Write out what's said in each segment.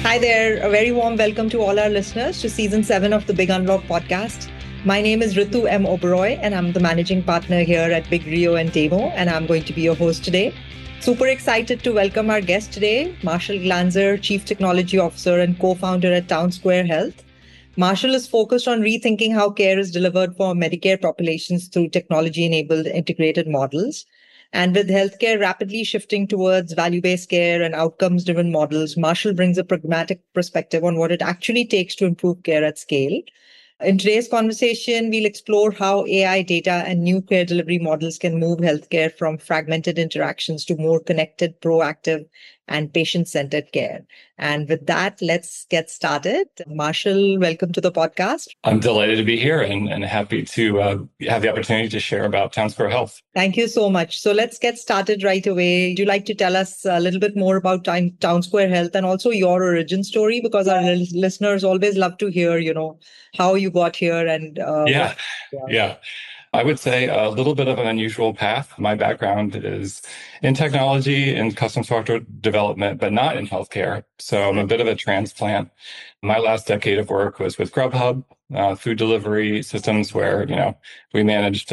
Hi there. A very warm welcome to all our listeners to season 7 of the Big Unlock podcast. My name is Ritu M. Oberoi, and I'm the managing partner here at Big Rio and Demo, and I'm going to be your host today. Super excited to welcome our guest today, Marshall Glanzer, Chief Technology Officer and co-founder at Townsquare Health. Marshall is focused on rethinking how care is delivered for Medicare populations through technology-enabled integrated models. And with healthcare rapidly shifting towards value-based care and outcomes-driven models, Marshall brings a pragmatic perspective on what it actually takes to improve care at scale. In today's conversation, we'll explore how AI data and new care delivery models can move healthcare from fragmented interactions to more connected, proactive, and patient-centered care. And with that, let's get started. Marshall, welcome to the podcast. I'm delighted to be here and happy to have the opportunity to share about Townsquare Health. Thank you so much. So let's get started right away. Would you like to tell us a little bit more about Townsquare Health and also your origin story? Because our listeners always love to hear, how you got here and Yeah. I would say a little bit of an unusual path. My background is in technology and custom software development, but not in healthcare. So I'm a bit of a transplant. My last decade of work was with Grubhub, food delivery systems where, we managed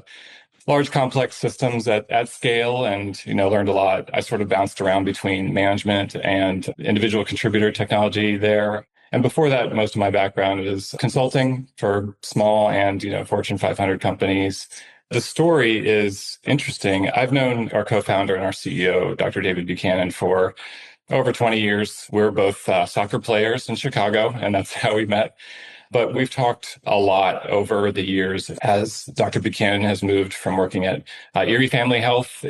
large complex systems at scale and, learned a lot. I sort of bounced around between management and individual contributor technology there. And before that, most of my background is consulting for small and, Fortune 500 companies. The story is interesting. I've known our co-founder and our CEO, Dr. David Buchanan, for over 20 years. We're both soccer players in Chicago, and that's how we met. But we've talked a lot over the years as Dr. Buchanan has moved from working at Erie Family Health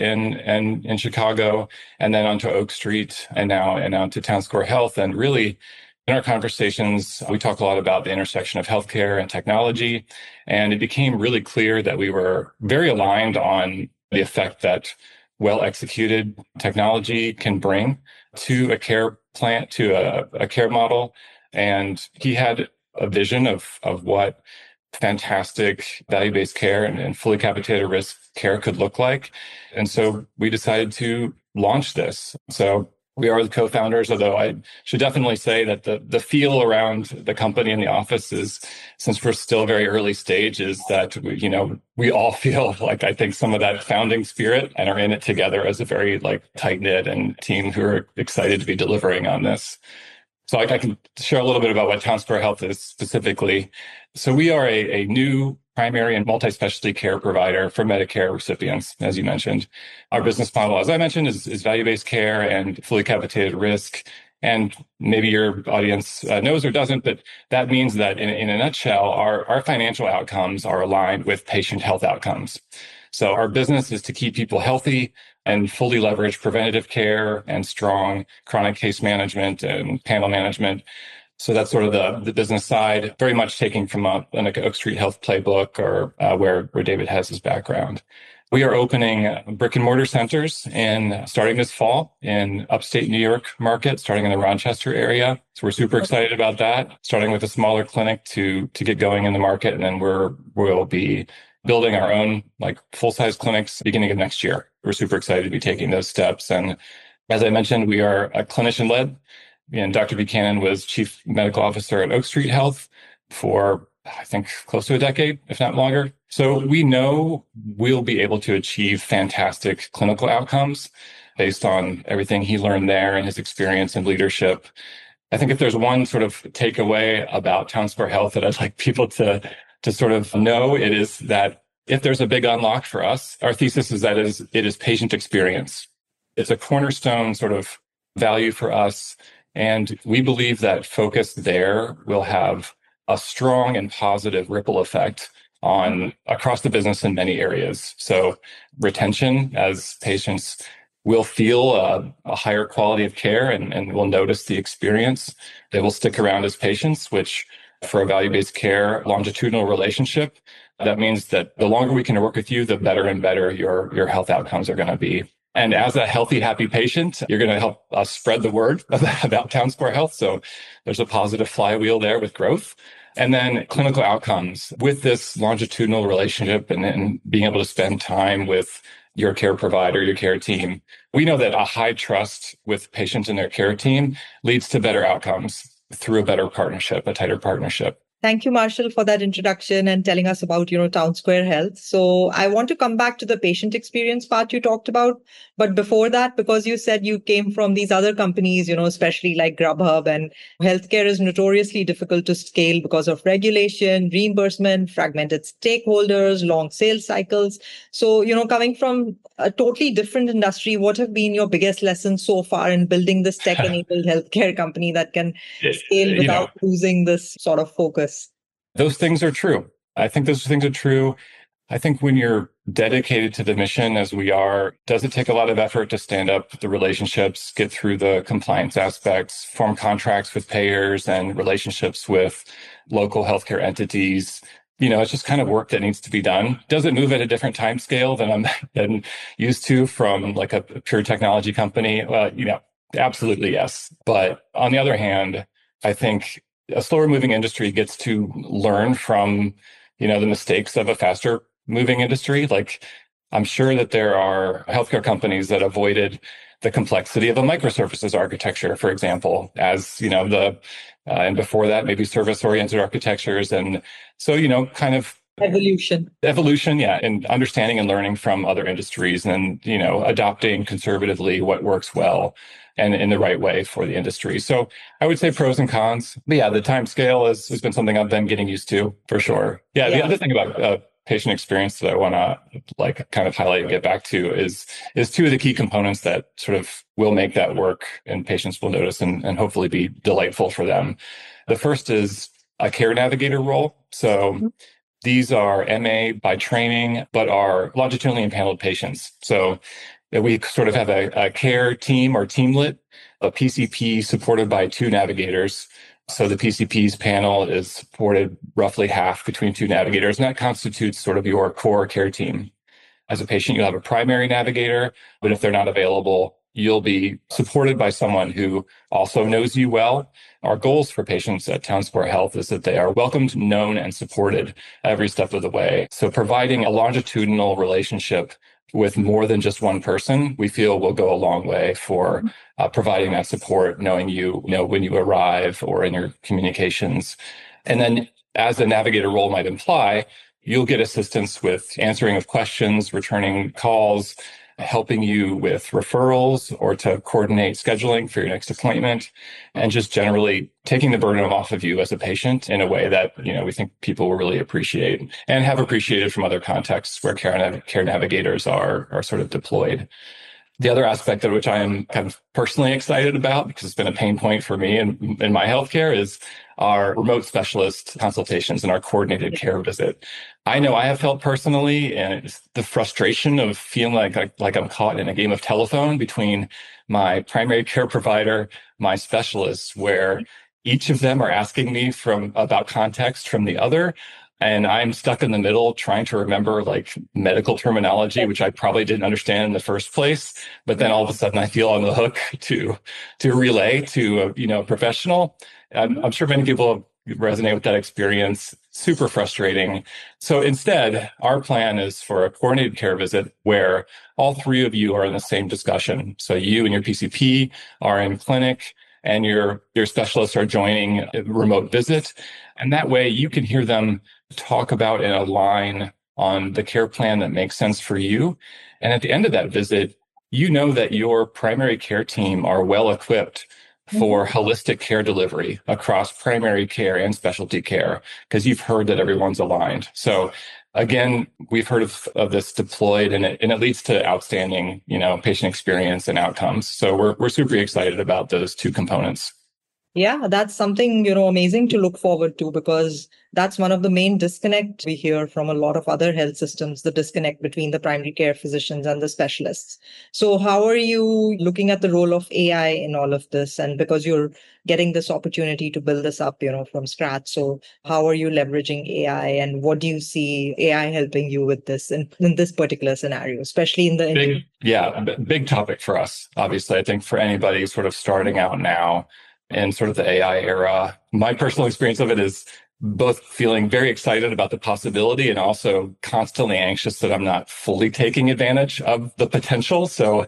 in Chicago, and then onto Oak Street, and now to Townsquare Health. And really, in our conversations, we talk a lot about the intersection of healthcare and technology, and it became really clear that we were very aligned on the effect that well-executed technology can bring to a care plan, to a care model. And he had a vision of what fantastic value-based care and fully capitated risk care could look like. And so we decided to launch this. So we are the co-founders, although I should definitely say that the feel around the company and the office is, since we're still very early stage, is that we all feel like, I think, some of that founding spirit and are in it together as a very tight-knit and team who are excited to be delivering on this. So I can share a little bit about what Townsquare Health is specifically. So we are a new primary and multi-specialty care provider for Medicare recipients, as you mentioned. Our business model, as I mentioned, is value-based care and fully capitated risk. And maybe your audience knows or doesn't, but that means that in a nutshell, our financial outcomes are aligned with patient health outcomes. So our business is to keep people healthy and fully leverage preventative care and strong chronic case management and panel management. So that's sort of the business side, very much taking from an Oak Street Health playbook or where David has his background. We are opening brick and mortar centers starting this fall in upstate New York market, starting in the Rochester area. So we're super excited about that, starting with a smaller clinic to get going in the market. And then we'll be building our own full-size clinics beginning of next year. We're super excited to be taking those steps. And as I mentioned, we are a clinician-led. And Dr. Buchanan was Chief Medical Officer at Oak Street Health for, I think, close to a decade, if not longer. So we know we'll be able to achieve fantastic clinical outcomes based on everything he learned there and his experience in leadership. I think if there's one sort of takeaway about Townsquare Health that I'd like people to sort of know, it is that if there's a big unlock for us, our thesis is that it is patient experience. It's a cornerstone sort of value for us. And we believe that focus there will have a strong and positive ripple effect across the business in many areas. So retention, as patients will feel a higher quality of care and will notice the experience. They will stick around as patients, which for a value-based care longitudinal relationship, that means that the longer we can work with you, the better and better your health outcomes are going to be. And as a healthy, happy patient, you're going to help us spread the word about Townsquare Health. So there's a positive flywheel there with growth. And then clinical outcomes with this longitudinal relationship and being able to spend time with your care provider, your care team. We know that a high trust with patients and their care team leads to better outcomes through a better partnership, a tighter partnership. Thank you, Marshall, for that introduction and telling us about, Town Square Health. So I want to come back to the patient experience part you talked about. But before that, because you said you came from these other companies, especially like Grubhub, and healthcare is notoriously difficult to scale because of regulation, reimbursement, fragmented stakeholders, long sales cycles. So, coming from a totally different industry, what have been your biggest lessons so far in building this tech-enabled healthcare company that can scale without losing this sort of focus? Those things are true. I think those things are true. I think when you're dedicated to the mission, as we are, does it take a lot of effort to stand up the relationships, get through the compliance aspects, form contracts with payers and relationships with local healthcare entities? It's just kind of work that needs to be done. Does it move at a different time scale than I'm been used to from like a pure technology company? Absolutely yes. But on the other hand, I think a slower moving industry gets to learn from, the mistakes of a faster moving industry. Like, I'm sure that there are healthcare companies that avoided the complexity of a microservices architecture, for example, and before that, maybe service oriented architectures. And so, kind of evolution, yeah, and understanding and learning from other industries and, adopting conservatively what works well and in the right way for the industry. So I would say pros and cons. But yeah, the time scale has been something I've been getting used to for sure. Yeah. The other thing about patient experience that I want to kind of highlight and get back to is two of the key components that sort of will make that work and patients will notice and hopefully be delightful for them. The first is a care navigator role. So these are MA by training, but are longitudinally impaneled patients. So we sort of have a care team or teamlet, a PCP supported by two navigators. So the PCP's panel is supported roughly half between two navigators, and that constitutes sort of your core care team. As a patient, you'll have a primary navigator, but if they're not available, you'll be supported by someone who also knows you well. Our goals for patients at Town Square Health is that they are welcomed, known, and supported every step of the way. So providing a longitudinal relationship with more than just one person, we feel will go a long way for providing that support, knowing when you arrive or in your communications. And then as the navigator role might imply, you'll get assistance with answering of questions, returning calls, helping you with referrals or to coordinate scheduling for your next appointment, and just generally taking the burden off of you as a patient in a way that, we think people will really appreciate and have appreciated from other contexts where care navigators are sort of deployed. The other aspect of which I am kind of personally excited about, because it's been a pain point for me in my healthcare, is our remote specialist consultations and our coordinated care visit. I know I have felt personally, and it's the frustration of feeling like I'm caught in a game of telephone between my primary care provider, my specialists, where each of them are asking me about context from the other. And I'm stuck in the middle trying to remember like medical terminology, which I probably didn't understand in the first place. But then all of a sudden I feel on the hook to relay to a professional. I'm sure many people resonate with that experience. Super frustrating. So instead, our plan is for a coordinated care visit where all three of you are in the same discussion. So you and your PCP are in clinic, and your specialists are joining a remote visit. And that way you can hear them talk about and align on the care plan that makes sense for you. And at the end of that visit, you know that your primary care team are well equipped for holistic care delivery across primary care and specialty care, because you've heard that everyone's aligned. So again, we've heard of this deployed, and it leads to outstanding, patient experience and outcomes. So we're super excited about those two components. Yeah, that's something, amazing to look forward to, because that's one of the main disconnect we hear from a lot of other health systems, the disconnect between the primary care physicians and the specialists. So how are you looking at the role of AI in all of this? And because you're getting this opportunity to build this up, from scratch. So how are you leveraging AI, and what do you see AI helping you with this in this particular scenario, especially in the... Big topic for us. Obviously, I think for anybody sort of starting out now in sort of the AI era, my personal experience of it is both feeling very excited about the possibility and also constantly anxious that I'm not fully taking advantage of the potential.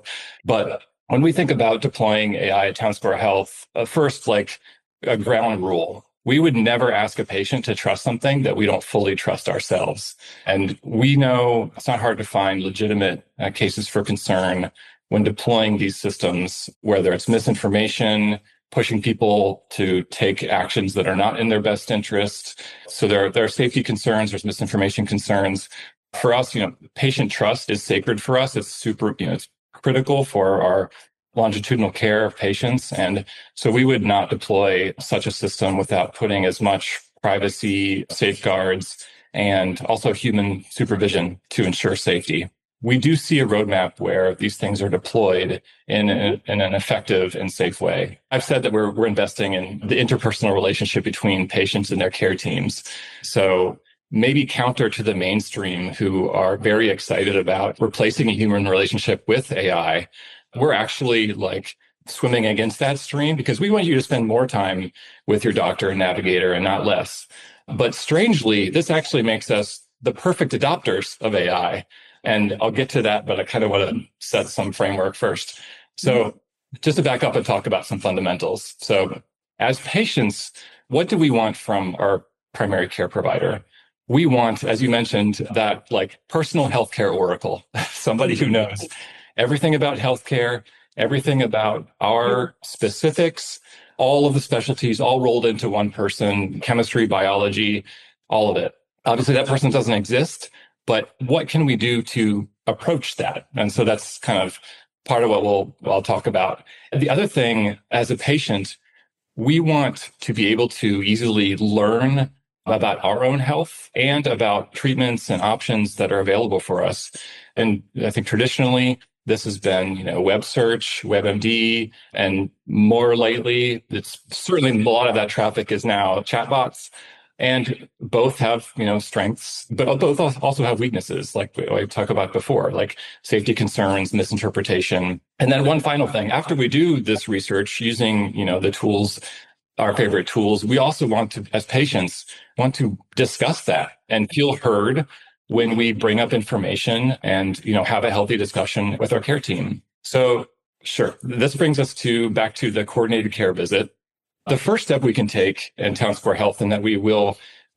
But when we think about deploying AI at Townsquare Health, first, like a ground rule, we would never ask a patient to trust something that we don't fully trust ourselves. And we know it's not hard to find legitimate cases for concern when deploying these systems, whether it's misinformation, pushing people to take actions that are not in their best interest. So there are safety concerns, there's misinformation concerns. For us, patient trust is sacred for us. It's super, it's critical for our longitudinal care of patients. And so we would not deploy such a system without putting as much privacy safeguards and also human supervision to ensure safety. We do see a roadmap where these things are deployed in an effective and safe way. I've said that we're investing in the interpersonal relationship between patients and their care teams. So maybe counter to the mainstream who are very excited about replacing a human relationship with AI, we're actually like swimming against that stream because we want you to spend more time with your doctor and navigator and not less. But strangely, this actually makes us the perfect adopters of AI. And I'll get to that, but I kind of want to set some framework first. So just to back up and talk about some fundamentals. So as patients, what do we want from our primary care provider? We want, as you mentioned, that like personal healthcare oracle, somebody who knows everything about healthcare, everything about our specifics, all of the specialties, all rolled into one person, chemistry, biology, all of it. Obviously, that person doesn't exist. But what can we do to approach that? And so that's kind of part of what I'll talk about. And the other thing, as a patient, we want to be able to easily learn about our own health and about treatments and options that are available for us. And I think traditionally, this has been, web search, WebMD, and more lately, it's certainly a lot of that traffic is now chatbots. And both have, strengths, but both also have weaknesses, like I talked about before, like safety concerns, misinterpretation. And then one final thing, after we do this research using, the tools, our favorite tools, we also want to, as patients, want to discuss that and feel heard when we bring up information and, have a healthy discussion with our care team. So sure, this brings us back to the coordinated care visit. The first step we can take in Townsquare Health, and that we will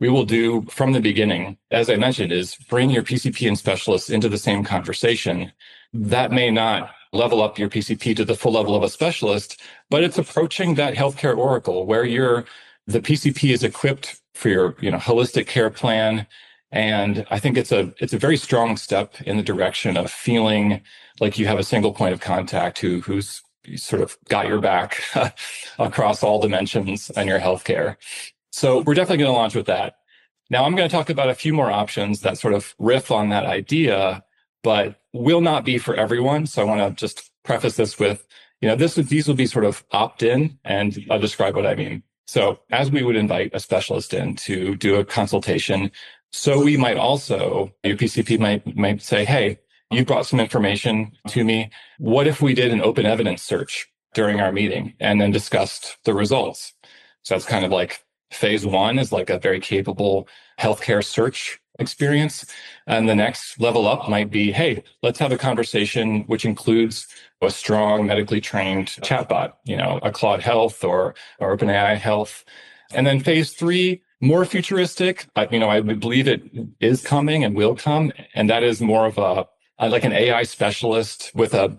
do from the beginning, as I mentioned, is bring your PCP and specialists into the same conversation. That may not level up your PCP to the full level of a specialist, but it's approaching that healthcare oracle where the PCP is equipped for your, holistic care plan. And I think it's a very strong step in the direction of feeling like you have a single point of contact who's sort of got your back across all dimensions in your healthcare. So we're definitely going to launch with that. Now I'm going to talk about a few more options that sort of riff on that idea, but will not be for everyone. So I want to just preface this with, these will be sort of opt-in, and I'll describe what I mean. So as we would invite a specialist in to do a consultation, so we might also, your PCP might say, hey, you brought some information to me. What if we did an open evidence search during our meeting and then discussed the results? So that's kind of like phase one is like a very capable healthcare search experience. And the next level up might be, hey, let's have a conversation which includes a strong medically trained chatbot, a Claude Health or OpenAI Health. And then phase three, more futuristic, I believe it is coming and will come. And that is more of like an AI specialist with a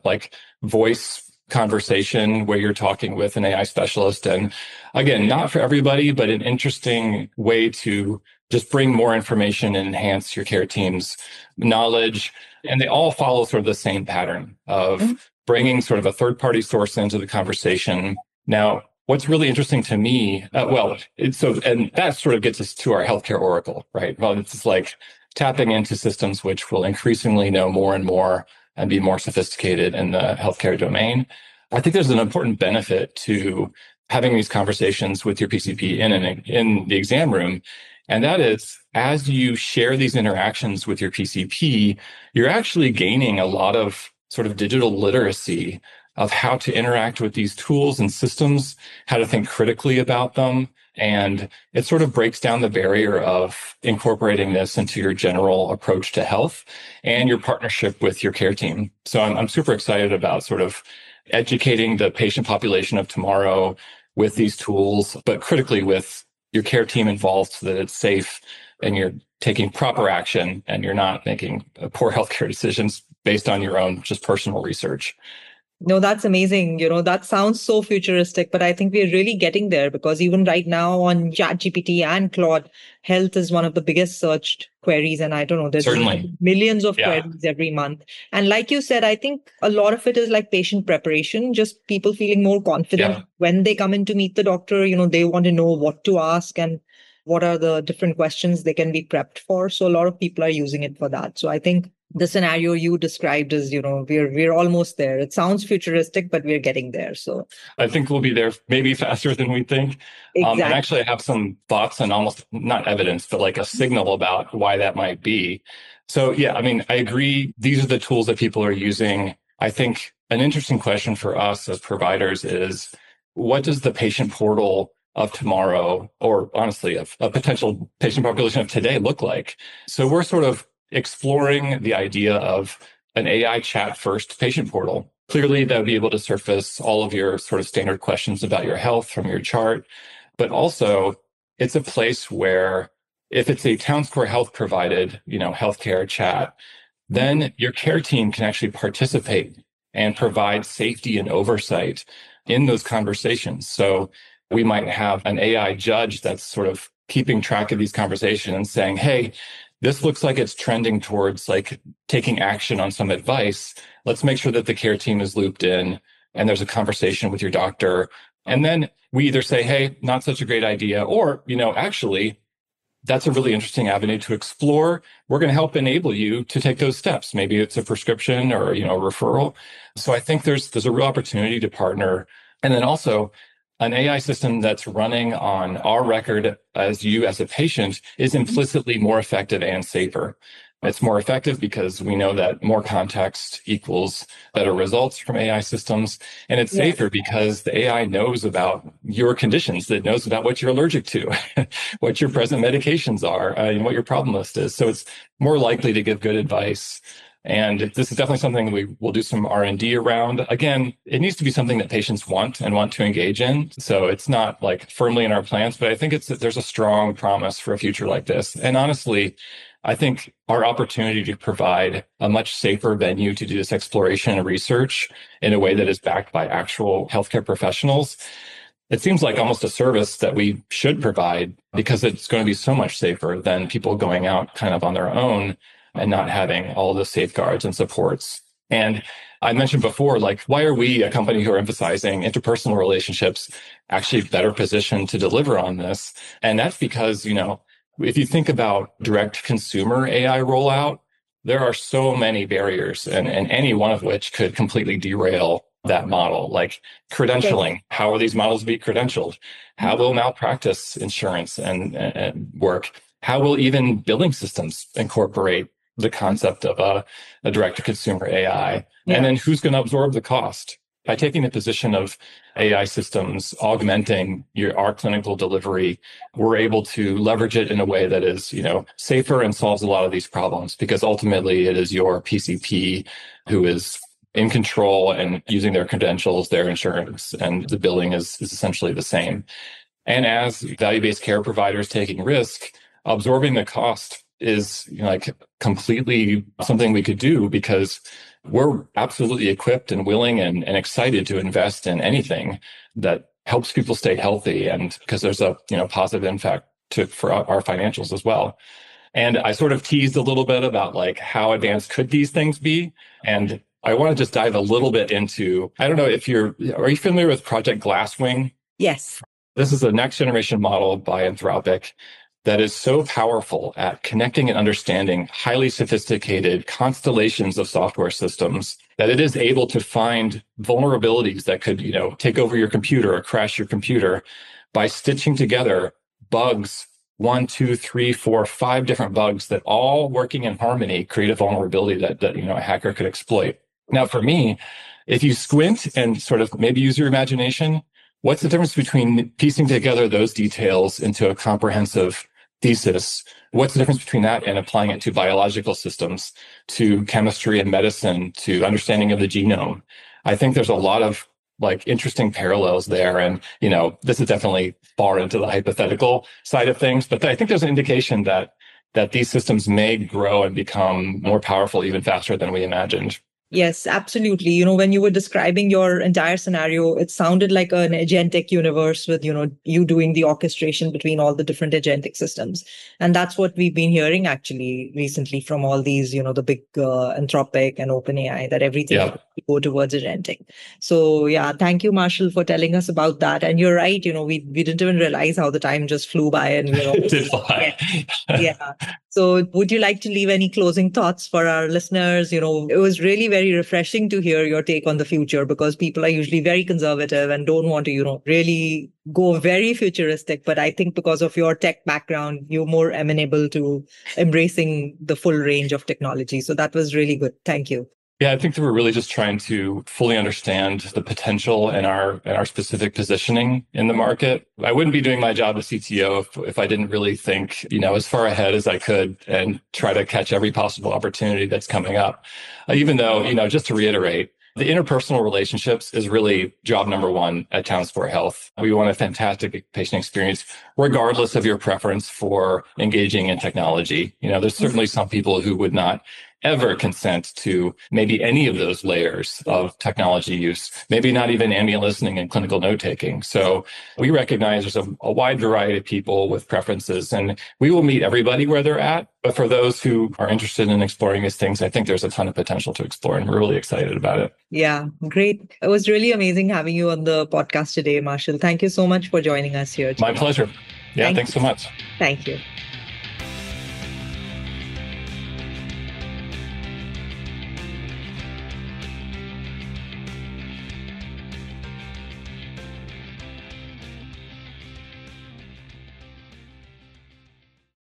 voice conversation where you're talking with an AI specialist. And again, not for everybody, but an interesting way to just bring more information and enhance your care team's knowledge. And they all follow sort of the same pattern of bringing sort of a third-party source into the conversation. Now, what's really interesting to me, and that sort of gets us to our healthcare oracle, right? Well, it's like tapping into systems which will increasingly know more and more and be more sophisticated in the healthcare domain. I think there's an important benefit to having these conversations with your PCP in the exam room. And that is, as you share these interactions with your PCP, you're actually gaining a lot of sort of digital literacy of how to interact with these tools and systems, how to think critically about them, And it sort of breaks down the barrier of incorporating this into your general approach to health and your partnership with your care team. So I'm super excited about sort of educating the patient population of tomorrow with these tools, but critically with your care team involved so that it's safe and you're taking proper action and you're not making poor healthcare decisions based on your own just personal research. No, that's amazing. That sounds so futuristic, but I think we're really getting there because even right now on ChatGPT and Claude, health is one of the biggest searched queries. And I don't know, there's Certainly. millions of Yeah. queries every month. And like you said, I think a lot of it is like patient preparation, just people feeling more confident when they come in to meet the doctor. They want to know what to ask and what are the different questions they can be prepped for. So a lot of people are using it for that. So I think the scenario you described is, we're almost there. It sounds futuristic, but we're getting there. So I think we'll be there maybe faster than we think. exactly. And actually, I have some thoughts and almost not evidence, but like a signal about why that might be. So yeah, I mean, I agree. These are the tools that people are using. I think an interesting question for us as providers is, what does the patient portal of tomorrow, or honestly, of a potential patient population of today look like? So we're sort of exploring the idea of an AI chat first patient portal. Clearly, that would be able to surface all of your sort of standard questions about your health from your chart. But also, it's a place where if it's a TownSquare Health provided, healthcare chat, then your care team can actually participate and provide safety and oversight in those conversations. So we might have an AI judge that's sort of keeping track of these conversations and saying, hey, this looks like it's trending towards like taking action on some advice. Let's make sure that the care team is looped in and there's a conversation with your doctor. And then we either say, hey, not such a great idea, or, actually, that's a really interesting avenue to explore. We're going to help enable you to take those steps. Maybe it's a prescription or, a referral. So I think there's a real opportunity to partner. And then also, an AI system that's running on our record as you as a patient is implicitly more effective and safer. It's more effective because we know that more context equals better results from AI systems. And it's safer because the AI knows about your conditions, it knows about what you're allergic to, what your present medications are, and what your problem list is. So it's more likely to give good advice. And this is definitely something we will do some R&D around. Again, it needs to be something that patients want and want to engage in. So it's not like firmly in our plans, but I think there's a strong promise for a future like this. And honestly, I think our opportunity to provide a much safer venue to do this exploration and research in a way that is backed by actual healthcare professionals, it seems like almost a service that we should provide because it's going to be so much safer than people going out kind of on their own and not having all the safeguards and supports. And I mentioned before, like, why are we, a company who are emphasizing interpersonal relationships, actually better positioned to deliver on this? And that's because, if you think about direct consumer AI rollout, there are so many barriers, and any one of which could completely derail that model. Like credentialing, how will these models be credentialed? How will malpractice insurance and work? How will even billing systems incorporate the concept of a direct-to-consumer AI? And then who's going to absorb the cost? By taking the position of AI systems augmenting our clinical delivery, we're able to leverage it in a way that is, safer and solves a lot of these problems, because ultimately it is your PCP who is in control and using their credentials, their insurance, and the billing is essentially the same. And as value-based care providers taking risk, absorbing the cost is like completely something we could do because we're absolutely equipped and willing and excited to invest in anything that helps people stay healthy, and because there's a positive impact for our financials as well. And I sort of teased a little bit about like how advanced could these things be, and I want to just dive a little bit into, I don't know if are you familiar with Project Glasswing? Yes. This is a next generation model by Anthropic that is so powerful at connecting and understanding highly sophisticated constellations of software systems that it is able to find vulnerabilities that could, take over your computer or crash your computer by stitching together bugs, 1, 2, 3, 4, 5 different bugs that all working in harmony create a vulnerability that a hacker could exploit. Now, for me, if you squint and sort of maybe use your imagination, what's the difference between piecing together those details into a comprehensive thesis? What's the difference between that and applying it to biological systems, to chemistry and medicine, to understanding of the genome? I think there's a lot of interesting parallels there. And, this is definitely far into the hypothetical side of things, but I think there's an indication that these systems may grow and become more powerful even faster than we imagined. Yes, absolutely. When you were describing your entire scenario, it sounded like an agentic universe with, you doing the orchestration between all the different agentic systems. And that's what we've been hearing actually recently from all these, the big Anthropic and OpenAI, that everything go towards agentic. So yeah, thank you, Marshall, for telling us about that. And you're right, we didn't even realize how the time just flew by and, it did fly. Yeah. So would you like to leave any closing thoughts for our listeners? It was really very refreshing to hear your take on the future, because people are usually very conservative and don't want to, really go very futuristic. But I think because of your tech background, you're more amenable to embracing the full range of technology. So that was really good. Thank you. Yeah, I think that we're really just trying to fully understand the potential and our specific positioning in the market. I wouldn't be doing my job as CTO if I didn't really think, as far ahead as I could and try to catch every possible opportunity that's coming up. Even though, just to reiterate, the interpersonal relationships is really job number one at Townsquare Health. We want a fantastic patient experience, regardless of your preference for engaging in technology. There's certainly some people who would not ever consent to maybe any of those layers of technology use, maybe not even ambient listening and clinical note taking. So we recognize there's a wide variety of people with preferences, and we will meet everybody where they're at. But for those who are interested in exploring these things, I think there's a ton of potential to explore, and we're really excited about it. Yeah, great. It was really amazing having you on the podcast today, Marshall. Thank you so much for joining us here today. My pleasure. Yeah, thanks so much. Thank you.